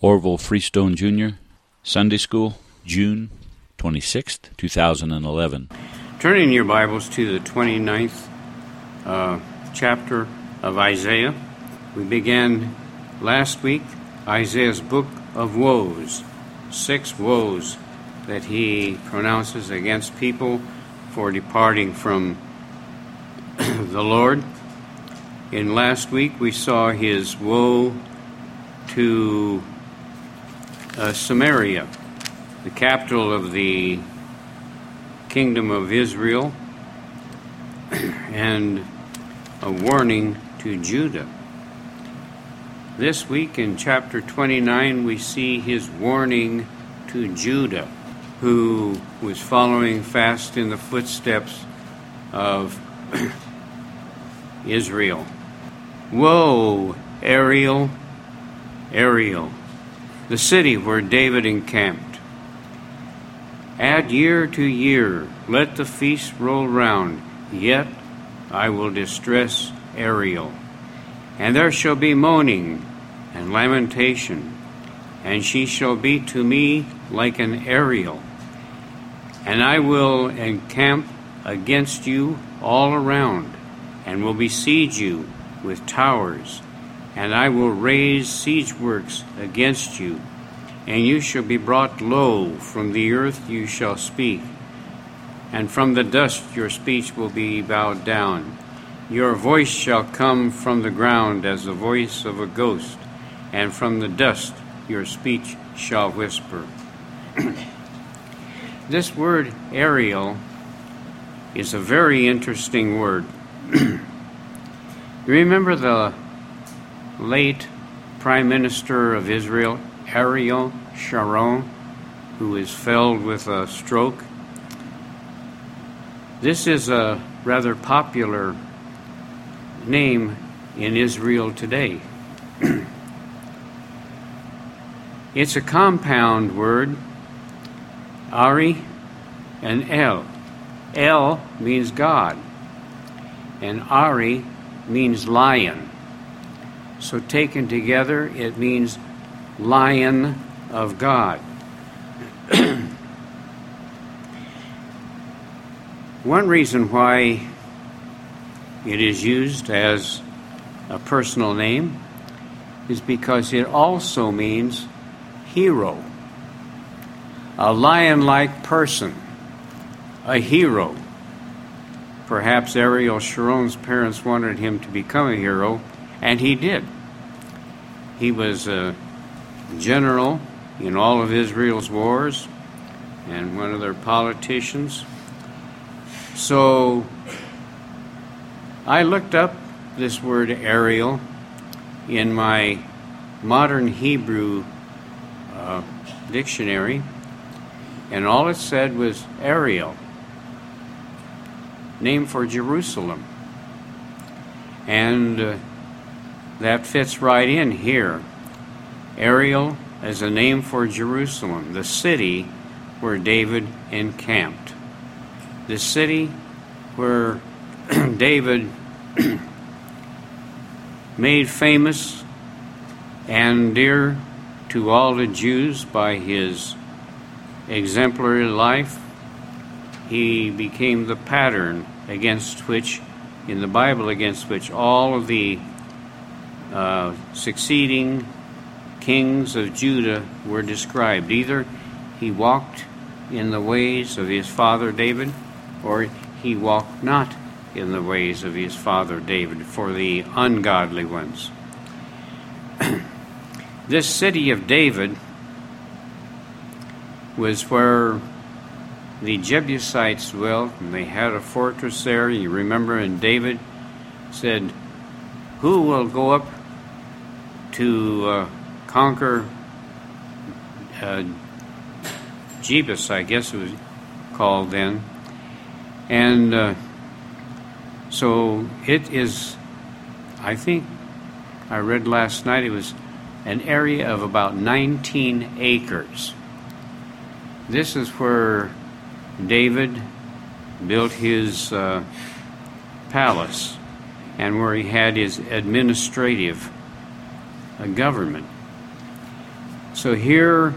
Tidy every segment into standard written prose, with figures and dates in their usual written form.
Orville Freestone Jr., Sunday School, June 26th, 2011. Turning your Bibles to the 29th chapter of Isaiah. We began last week Isaiah's book of woes, 6 woes that he pronounces against people for departing from the Lord. In last week we saw his woe to Samaria, the capital of the kingdom of Israel, and a warning to Judah. This week in chapter 29 we see his warning to Judah, who was following fast in the footsteps of Israel. Woe, Ariel, Ariel, the city where David encamped. Add year to year, let the feast roll round, yet I will distress Ariel. And there shall be moaning and lamentation, and she shall be to me like an Ariel. And I will encamp against you all around, and will besiege you with towers, and I will raise siege works against you, and you shall be brought low. From the earth you shall speak, and from the dust your speech will be bowed down. Your voice shall come from the ground as the voice of a ghost, and from the dust your speech shall whisper. This word Ariel is a very interesting word. You remember the late Prime Minister of Israel, Ariel Sharon, who was felled with a stroke? This is a rather popular name in Israel today. It's a compound word, Ari and El. El means God, and Ari means lion. So taken together, it means Lion of God. One reason why it is used as a personal name is because it also means hero. A lion-like person, a hero. Perhaps Ariel Sharon's parents wanted him to become a hero, and he did. He was a general in all of Israel's wars and one of their politicians. So I looked up this word Ariel in my modern Hebrew dictionary, and all it said was Ariel, name for Jerusalem. And that fits right in here. Ariel as a name for Jerusalem, the city where David encamped. The city where David made famous and dear to all the Jews by his exemplary life. He became the pattern against which, in the Bible, against which all of the succeeding kings of Judah were described. Either he walked in the ways of his father David, or he walked not in the ways of his father David, for the ungodly ones. This city of David was where the Jebusites dwelt, and they had a fortress there. You remember, and David said, "Who will go up to conquer Jebus," I guess it was called then. And so it is, I think I read last night, it was an area of about 19 acres. This is where David built his palace and where he had his administrative government. So here,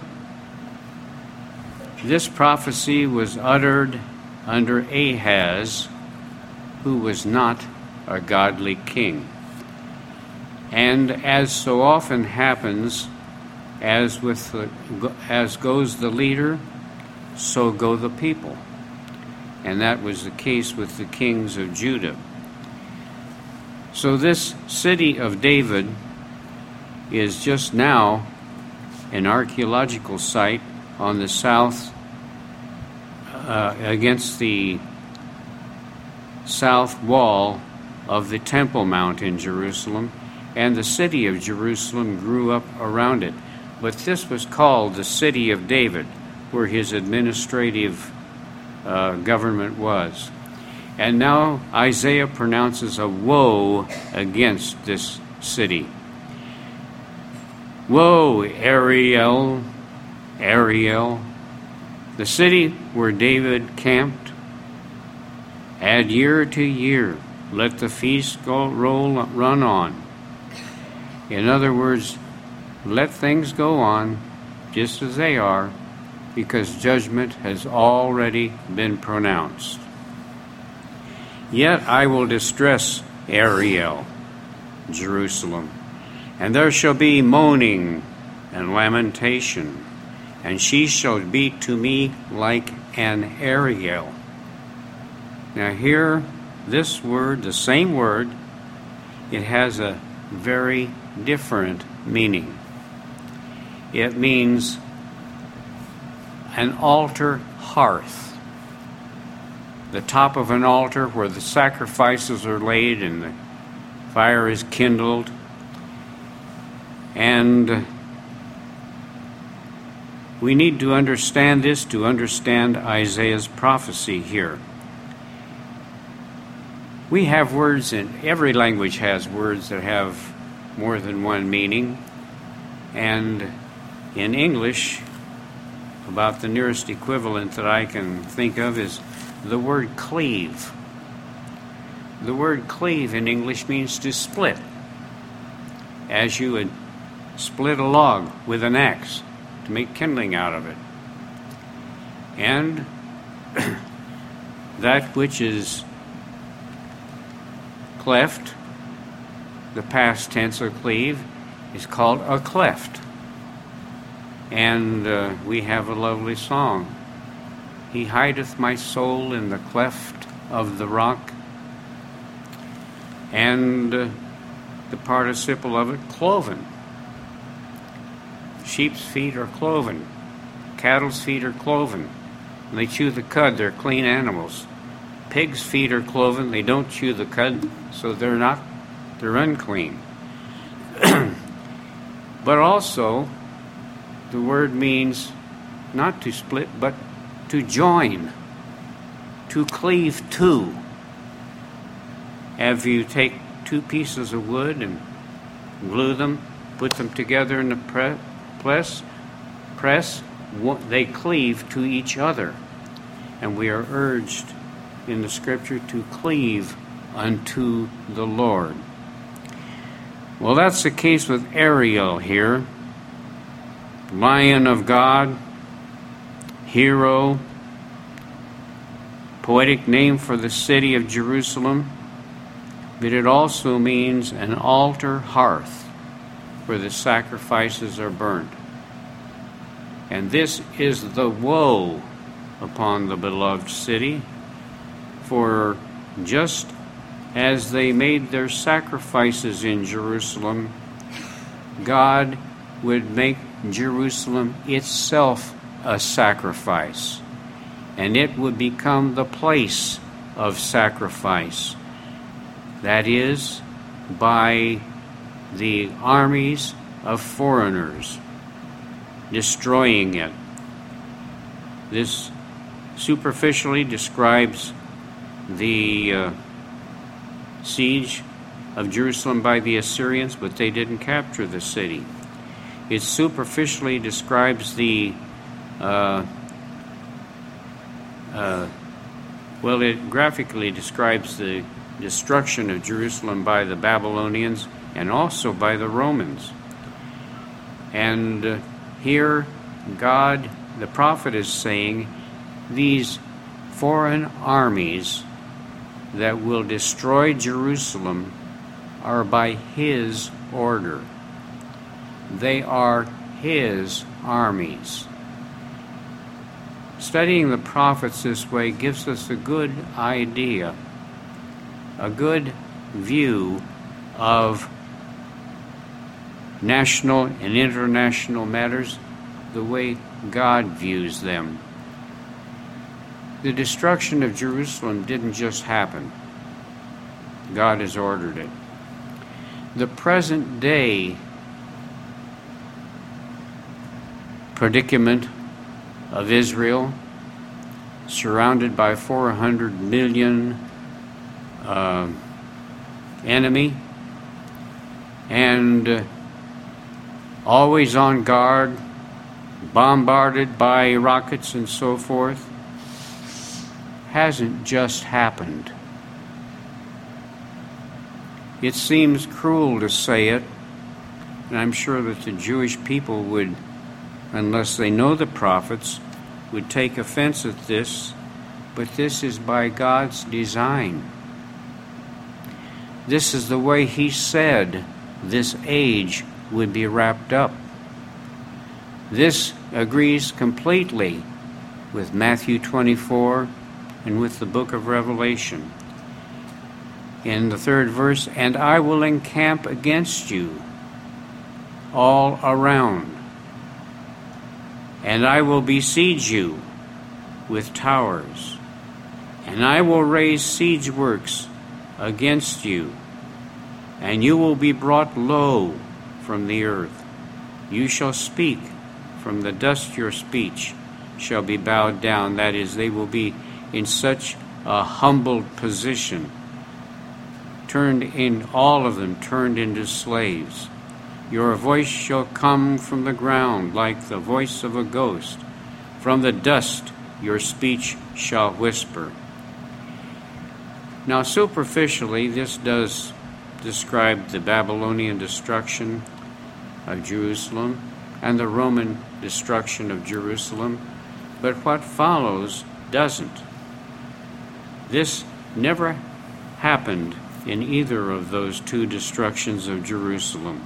this prophecy was uttered under Ahaz, who was not a godly king. And as so often happens, as goes the leader, so go the people. And that was the case with the kings of Judah. So this city of David is just now an archaeological site on the south, against the south wall of the Temple Mount in Jerusalem, and the city of Jerusalem grew up around it. But this was called the city of David, where his administrative government was. And now Isaiah pronounces a woe against this city. Woe, Ariel, Ariel, the city where David camped. Add year to year, let the feast run on. In other words, let things go on just as they are, because judgment has already been pronounced. Yet I will distress Ariel, Jerusalem, and there shall be moaning and lamentation, and she shall be to me like an Ariel. Now here, this word, the same word, it has a very different meaning. It means an altar hearth. The top of an altar where the sacrifices are laid and the fire is kindled. And we need to understand this to understand Isaiah's prophecy here. We have words, in every language has words that have more than one meaning. And in English, about the nearest equivalent that I can think of is the word cleave. The word cleave in English means to split, as you would split a log with an axe to make kindling out of it. And that which is cleft, the past tense of cleave, is called a cleft. And we have a lovely song. He hideth my soul in the cleft of the rock. And the participle of it, cloven. Sheep's feet are cloven. Cattle's feet are cloven. They chew the cud, they're clean animals. Pigs' feet are cloven, they don't chew the cud, so they're unclean. But also, the word means not to split, but to join, to cleave to. If you take two pieces of wood and glue them, put them together in the press, they cleave to each other. And we are urged in the Scripture to cleave unto the Lord. Well, that's the case with Ariel here. Lion of God, hero, poetic name for the city of Jerusalem, but it also means an altar hearth where the sacrifices are burned. And this is the woe upon the beloved city, for just as they made their sacrifices in Jerusalem, God would make Jerusalem itself a sacrifice, and it would become the place of sacrifice. That is, by the armies of foreigners destroying it. This superficially describes the siege of Jerusalem by the Assyrians, but they didn't capture the city. It superficially describes it graphically describes the destruction of Jerusalem by the Babylonians and also by the Romans. And Here, God, the prophet, is saying these foreign armies that will destroy Jerusalem are by his order. They are his armies. Studying the prophets this way gives us a good idea, a good view of national and international matters, the way God views them. The destruction of Jerusalem didn't just happen. God has ordered it. The present day predicament of Israel, surrounded by 400 million enemy, and always on guard, bombarded by rockets and so forth, hasn't just happened. It seems cruel to say it, and I'm sure that the Jewish people would, unless they know the prophets, would take offense at this, but this is by God's design. This is the way He said this age would be wrapped up. This agrees completely with Matthew 24 and with the book of Revelation. In the 3rd verse, "And I will encamp against you all around, and I will besiege you with towers, and I will raise siege works against you, and you will be brought low from the earth. You shall speak, from the dust your speech shall be bowed down." That is, they will be in such a humbled position, all of them turned into slaves. "Your voice shall come from the ground like the voice of a ghost. From the dust your speech shall whisper." Now, superficially, this does describe the Babylonian destruction of Jerusalem and the Roman destruction of Jerusalem, but what follows doesn't. This never happened in either of those two destructions of Jerusalem.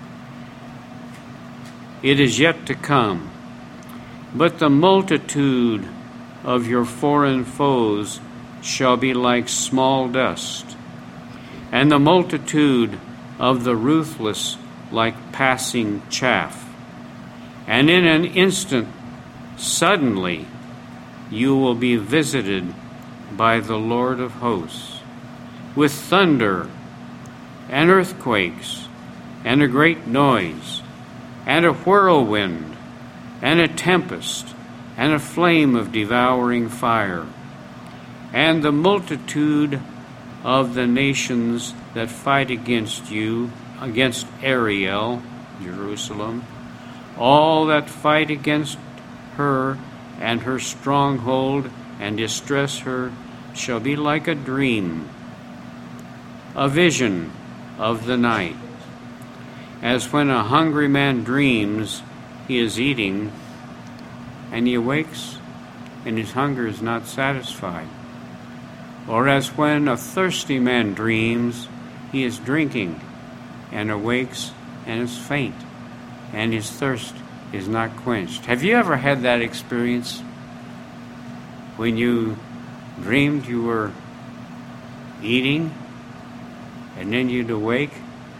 It is yet to come. "But the multitude of your foreign foes shall be like small dust, and the multitude of the ruthless like passing chaff. And in an instant, suddenly, you will be visited by the Lord of hosts, with thunder and earthquakes and a great noise and a whirlwind and a tempest and a flame of devouring fire. And the multitude of the nations that fight against you, against Ariel, Jerusalem, all that fight against her and her stronghold and distress her, shall be like a dream, a vision of the night. As when a hungry man dreams he is eating, and he awakes and his hunger is not satisfied. Or as when a thirsty man dreams he is drinking, and awakes and is faint, and his thirst is not quenched. Have you ever had that experience? When you dreamed you were eating, and then you'd awake,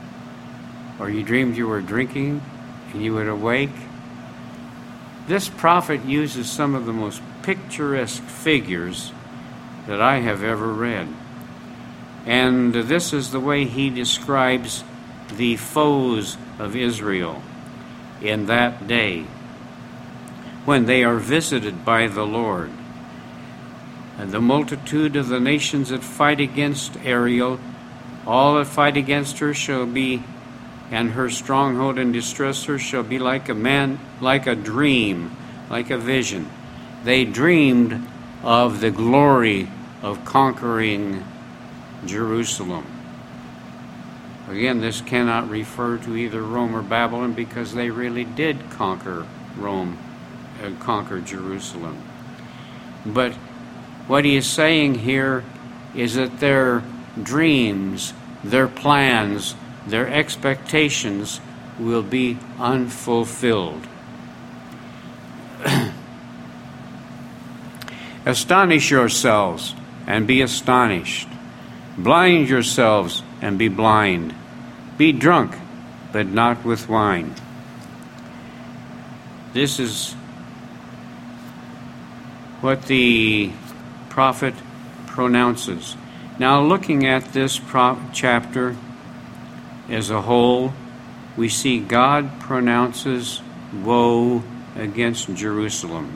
or you dreamed you were drinking, and you would awake? This prophet uses some of the most picturesque figures that I have ever read. And this is the way he describes the foes of Israel in that day, when they are visited by the Lord. And the multitude of the nations that fight against Ariel, all that fight against her shall be, and her stronghold and distress her, shall be like a man, like a dream, like a vision. They dreamed of the glory of conquering Jerusalem. Again, this cannot refer to either Rome or Babylon, because they really did conquer Rome, conquer Jerusalem. But what he is saying here is that their dreams, their plans, their expectations will be unfulfilled. Astonish yourselves and be astonished. Blind yourselves and be blind. Be drunk, but not with wine. This is what the prophet pronounces. Now, looking at this chapter as a whole, we see God pronounces woe against Jerusalem,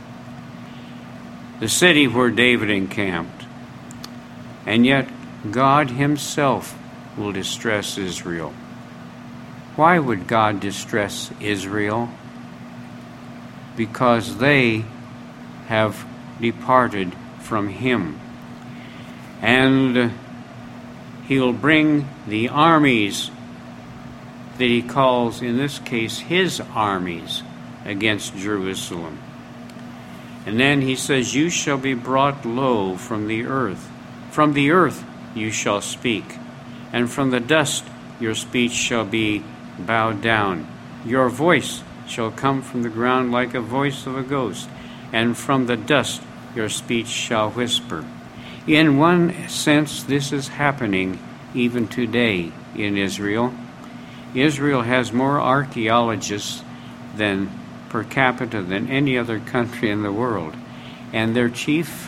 the city where David encamped. And yet, God himself will distress Israel. Why would God distress Israel? Because they have departed from him. And he'll bring the armies that he calls, in this case, his armies, against Jerusalem. And then he says, you shall be brought low from the earth. From the earth you shall speak, and from the dust your speech shall be bowed down. Your voice shall come from the ground like a voice of a ghost, and from the dust your speech shall whisper. In one sense, this is happening even today in Israel. Israel has more archaeologists than per capita than any other country in the world. And their chief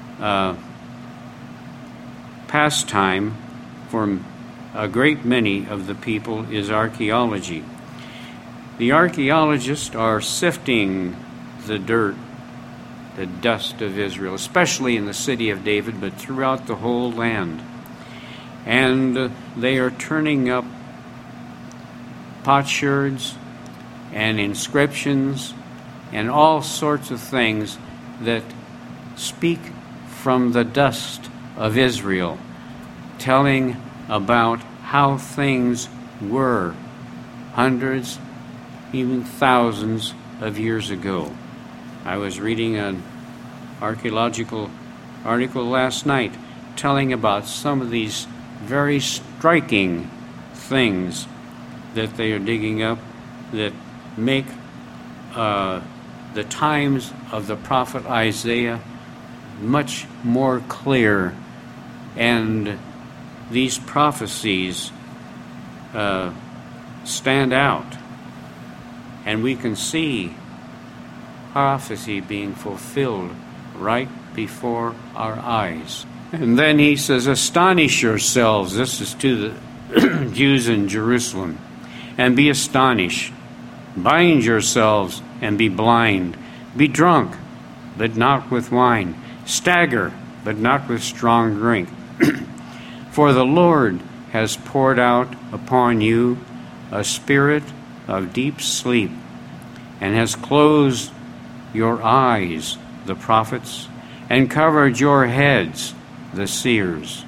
pastime for a great many of the people is archaeology. The archaeologists are sifting the dirt, the dust of Israel, especially in the city of David, but throughout the whole land. And they are turning up potsherds and inscriptions and all sorts of things that speak from the dust of Israel, telling about how things were hundreds, even thousands of years ago. I was reading an archaeological article last night telling about some of these very striking things that they are digging up that make the times of the prophet Isaiah much more clear, and these prophecies stand out, and we can see prophecy being fulfilled right before our eyes. And then he says, astonish yourselves, this is to the Jews in Jerusalem, and be astonished. Bind yourselves and be blind. Be drunk, but not with wine. Stagger, but not with strong drink. For the Lord has poured out upon you a spirit of deep sleep, and has closed your eyes, the prophets, and covered your heads, the seers.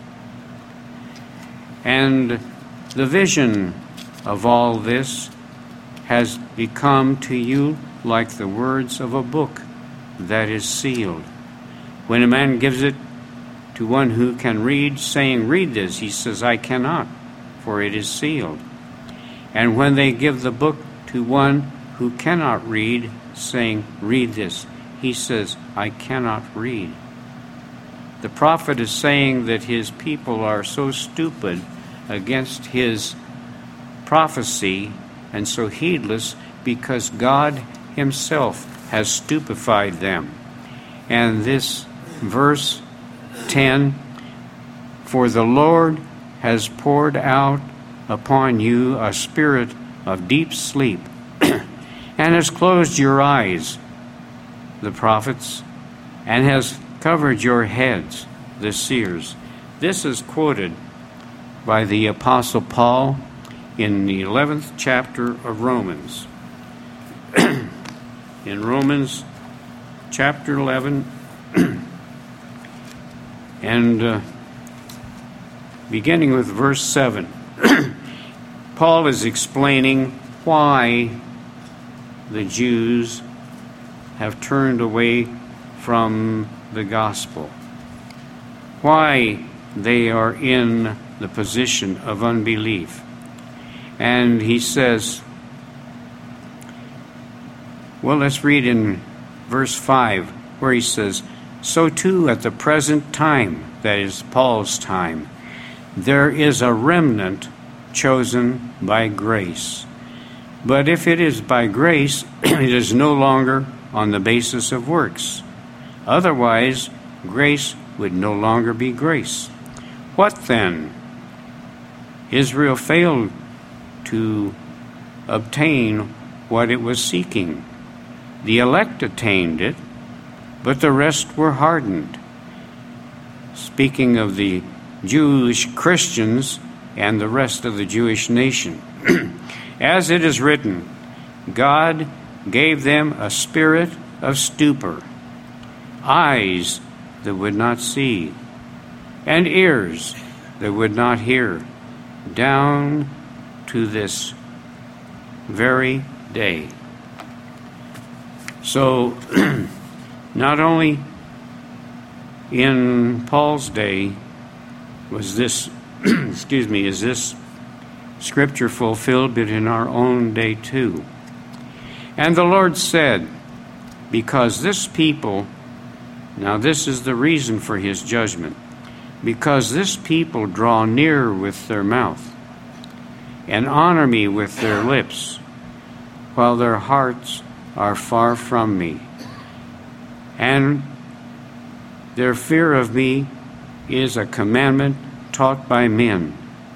And the vision of all this has become to you like the words of a book that is sealed. When a man gives it to one who can read, saying, read this, he says, I cannot, for it is sealed. And when they give the book to one who cannot read, saying, read this, he says, I cannot read. The prophet is saying that his people are so stupid against his prophecy and so heedless because God himself has stupefied them. And this verse 10, for the Lord has poured out upon you a spirit of deep sleep, and has closed your eyes, the prophets, and has covered your heads, the seers. This is quoted by the Apostle Paul in the 11th chapter of Romans. In Romans chapter 11, and beginning with verse 7, Paul is explaining why the Jews have turned away from the gospel, why they are in the position of unbelief. And he says, well, let's read in verse 5, where he says, so too at the present time, that is Paul's time, there is a remnant chosen by grace. But if it is by grace, it is no longer on the basis of works. Otherwise, grace would no longer be grace. What then? Israel failed to obtain what it was seeking. The elect attained it, but the rest were hardened. Speaking of the Jewish Christians and the rest of the Jewish nation. As it is written, God gave them a spirit of stupor, eyes that would not see, and ears that would not hear, down to this very day. So, not only in Paul's day was this, is this scripture fulfilled, but in our own day too. And the Lord said, because this people, now this is the reason for his judgment, because this people draw near with their mouth and honor me with their lips, while their hearts are far from me. And their fear of me is a commandment taught by men.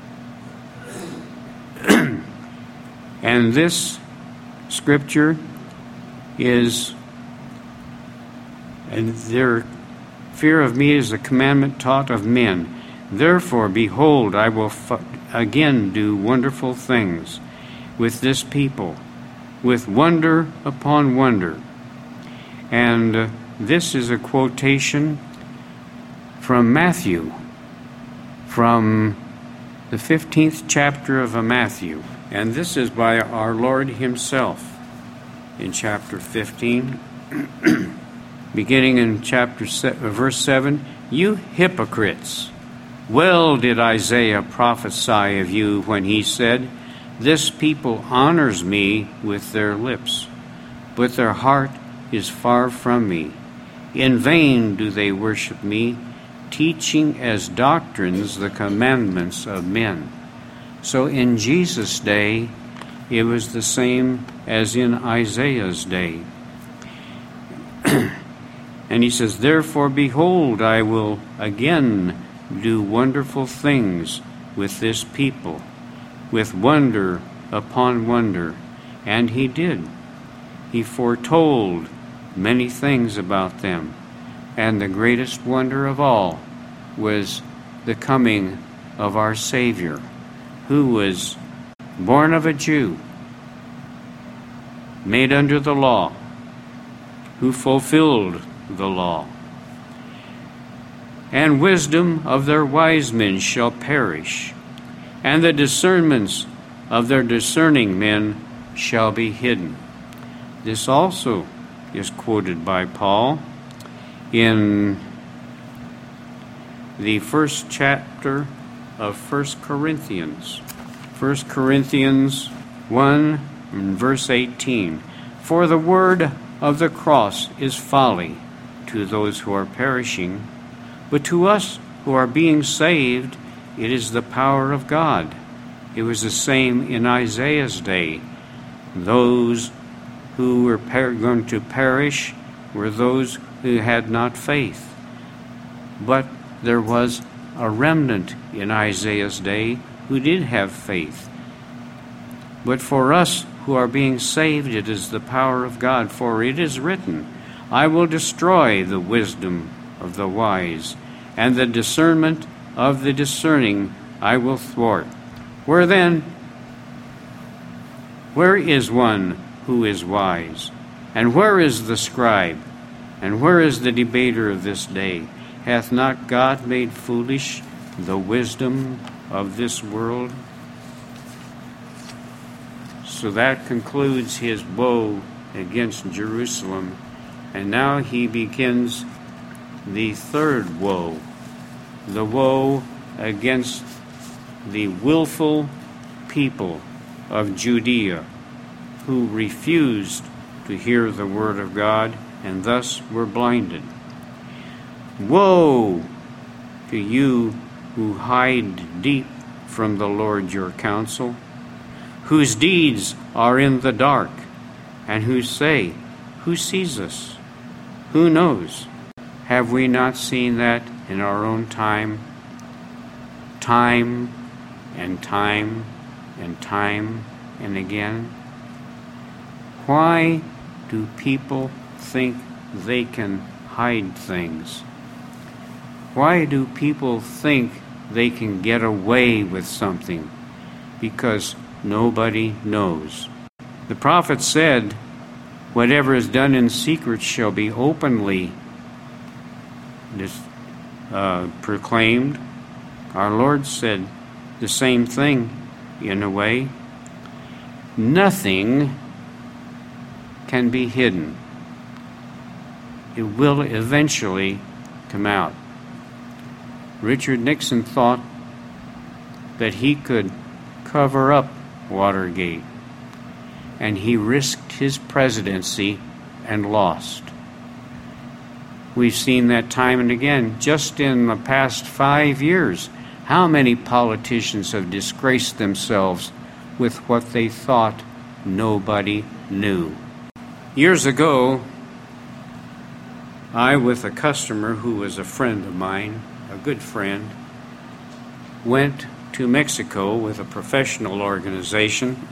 And this scripture is, and their fear of me is a commandment taught of men. Therefore, behold, I will again do wonderful things with this people, with wonder upon wonder. And this is a quotation from Matthew, from the 15th chapter of Matthew. And this is by our Lord himself in chapter 15, beginning in verse 7. You hypocrites, well did Isaiah prophesy of you when he said, this people honors me with their lips, but their heart is far from me. In vain do they worship me, teaching as doctrines the commandments of men. So in Jesus' day, it was the same as in Isaiah's day. And he says, therefore, behold, I will again do wonderful things with this people, with wonder upon wonder. And he did. He foretold many things about them. And the greatest wonder of all was the coming of our Savior, who was born of a Jew, made under the law, who fulfilled the law. And wisdom of their wise men shall perish, and the discernments of their discerning men shall be hidden. This also is quoted by Paul in the first chapter of 1 Corinthians. 1 Corinthians 1 and verse 18. For the word of the cross is folly to those who are perishing, but to us who are being saved, it is the power of God. It was the same in Isaiah's day. Those who were going to perish were those who had not faith. But there was a remnant in Isaiah's day who did have faith. But for us who are being saved, it is the power of God. For it is written, I will destroy the wisdom of the wise, and the discernment of the discerning I will thwart. Where is one who is wise? And where is the scribe? And where is the debater of this day? Hath not God made foolish the wisdom of this world? So that concludes his woe against Jerusalem, and now he begins the third woe, the woe against the willful people of Judea who refused to hear the word of God and thus were blinded. Woe to you who hide deep from the Lord your counsel, whose deeds are in the dark, and who say, who sees us? Who knows? Have we not seen that in our own time? Time and time and time and again? Why do people think they can hide things? Why do people think they can get away with something? Because nobody knows. The prophet said, whatever is done in secret shall be openly proclaimed. Our Lord said the same thing in a way. Nothing can be hidden. It will eventually come out. Richard Nixon thought that he could cover up Watergate, and he risked his presidency and lost. We've seen that time and again. Just in the past 5 years, how many politicians have disgraced themselves with what they thought nobody knew? Years ago, I, with a customer who was a friend of mine, a good friend, went to Mexico with a professional organization,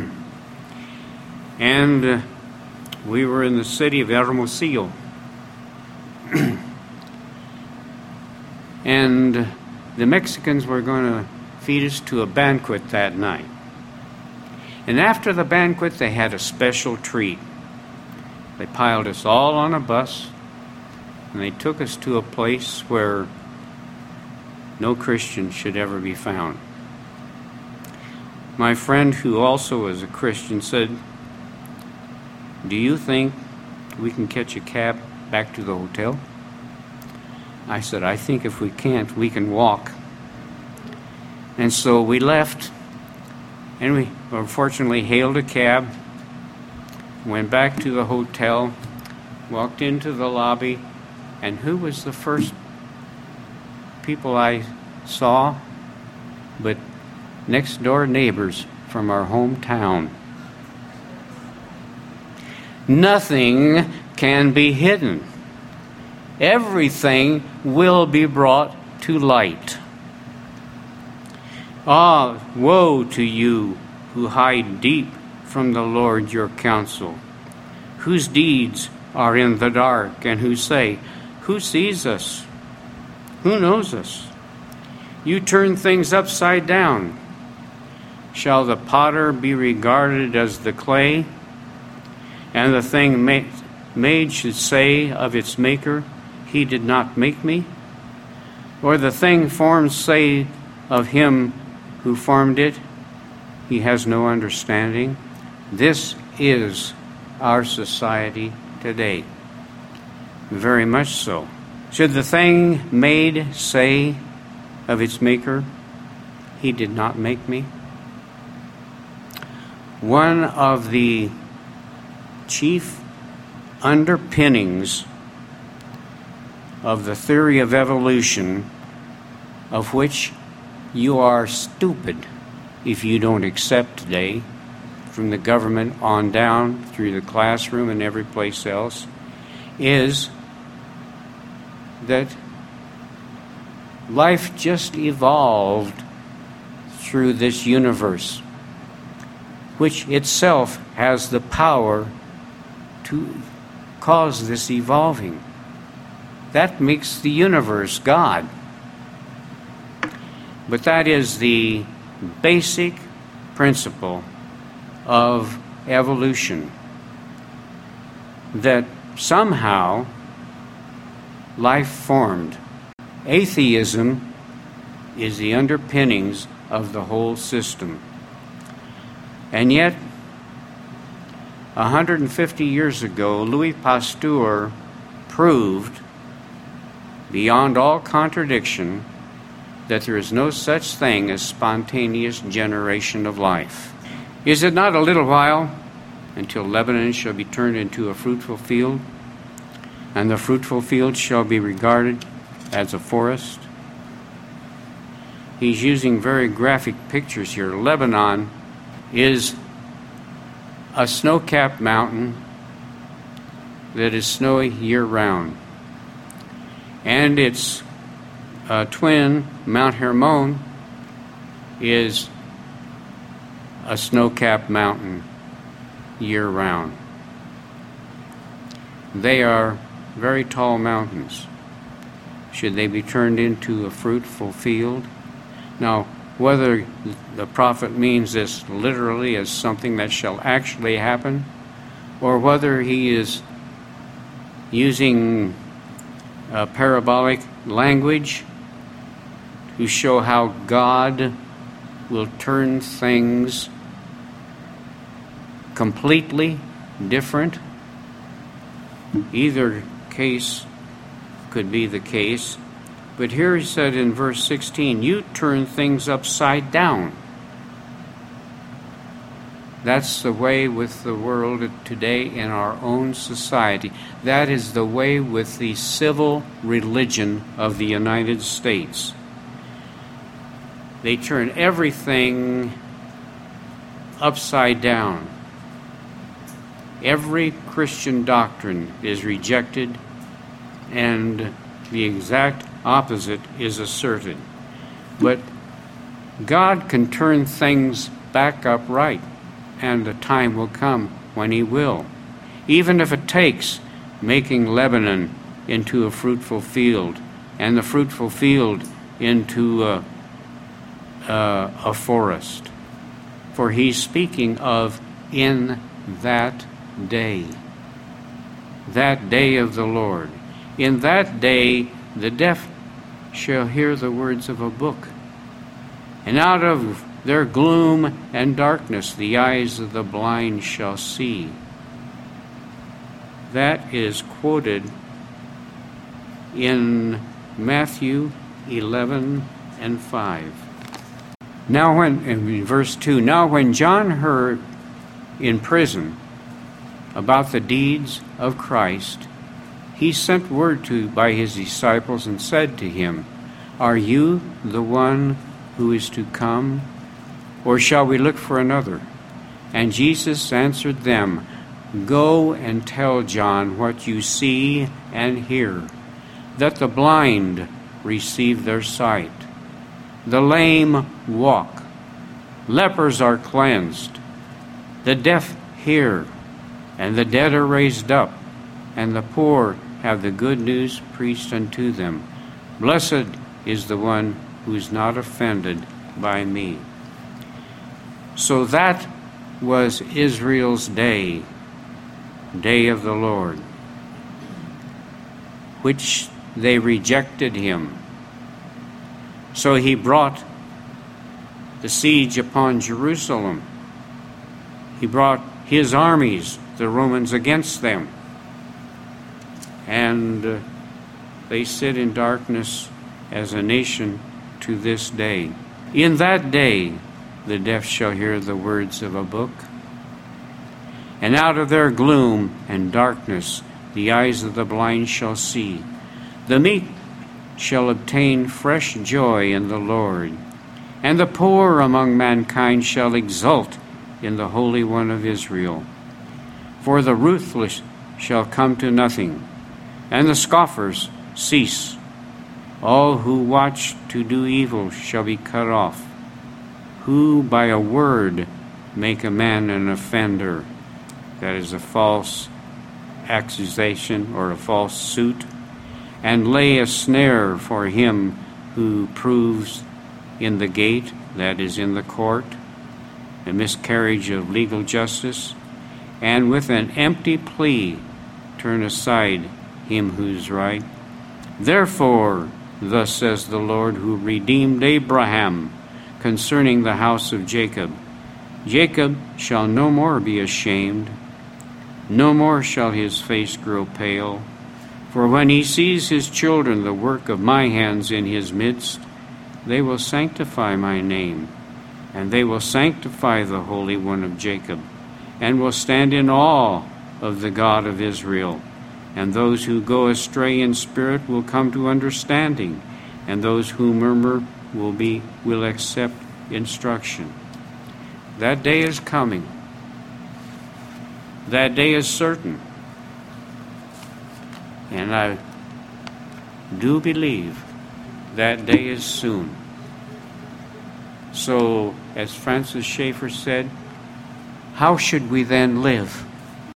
and we were in the city of Hermosillo. And the Mexicans were going to feed us to a banquet that night. And after the banquet, they had a special treat. They piled us all on a bus, and they took us to a place where no Christian should ever be found. My friend, who also was a Christian, said, "Do you think we can catch a cab back to the hotel?" I said, "I think if we can't, we can walk." And so we left, and we unfortunately hailed a cab, went back to the hotel, walked into the lobby, and who was the first people I saw but next door neighbors from our hometown? Nothing can be hidden. Everything will be brought to light. Ah, woe to you who hide deep from the Lord your counsel, whose deeds are in the dark, and who say, who sees us? Who knows us? You turn things upside down. Shall the potter be regarded as the clay, and the thing made should say of its maker, he did not make me? Or the thing formed say of him who formed it, he has no understanding? This is our society today. Very much so. Should the thing made say of its maker, he did not make me? One of the chief underpinnings of the theory of evolution, of which you are stupid if you don't accept today, from the government on down through the classroom and every place else, is that life just evolved through this universe, which itself has the power to cause this evolving. That makes the universe God. But that is the basic principle of evolution, that somehow life formed. Atheism is the underpinnings of the whole system. And yet, 150 years ago, Louis Pasteur proved beyond all contradiction that there is no such thing as spontaneous generation of life. Is it not a little while until Lebanon shall be turned into a fruitful field, and the fruitful field shall be regarded as a forest? He's using very graphic pictures here. Lebanon is a snow-capped mountain that is snowy year-round. And its twin, Mount Hermon, is a snow-capped mountain year-round. They are very tall mountains. Should they be turned into a fruitful field? Now, whether the prophet means this literally as something that shall actually happen, or whether he is using parabolic language to show how God will turn things completely different, either case could be the case. But here he said in verse 16, you turn things upside down. That's the way with the world today in our own society. That is the way with the civil religion of the United States. They turn everything upside down. Every Christian doctrine is rejected, and the exact opposite is asserted. But God can turn things back upright, and the time will come when He will. Even if it takes making Lebanon into a fruitful field, and the fruitful field into a forest. For He's speaking of in that day of the Lord. In that day the deaf shall hear the words of a book, and out of their gloom and darkness the eyes of the blind shall see. That is quoted in Matthew 11:5. Now in verse 2, now when John heard in prison about the deeds of Christ, he sent word by his disciples and said to him, are you the one who is to come, or shall we look for another? And Jesus answered them, go and tell John what you see and hear, that the blind receive their sight, the lame walk, lepers are cleansed, the deaf hear, and the dead are raised up, and the poor have the good news preached unto them. Blessed is the one who is not offended by me. So that was Israel's day of the Lord, which they rejected Him. So He brought the siege upon Jerusalem. He brought His armies, the Romans, against them. And they sit in darkness as a nation to this day. In that day the deaf shall hear the words of a book, and out of their gloom and darkness the eyes of the blind shall see. The meek shall obtain fresh joy in the Lord, and the poor among mankind shall exult in the Holy One of Israel. For the ruthless shall come to nothing, and the scoffers cease. All who watch to do evil shall be cut off, who by a word make a man an offender, that is a false accusation or a false suit, and lay a snare for him who proves in the gate, that is in the court, a miscarriage of legal justice, and with an empty plea turn aside him who's right. Therefore, thus says the Lord, who redeemed Abraham concerning the house of Jacob, Jacob shall no more be ashamed, No more shall his face grow pale, for when he sees his children, the work of my hands in his midst, they will sanctify my name, and they will sanctify the Holy One of Jacob, and will stand in awe of the God of Israel. And those who go astray in spirit will come to understanding, and those who murmur will accept instruction. That day is coming. That day is certain. And I do believe that day is soon. So, as Francis Schaeffer said, how should we then live?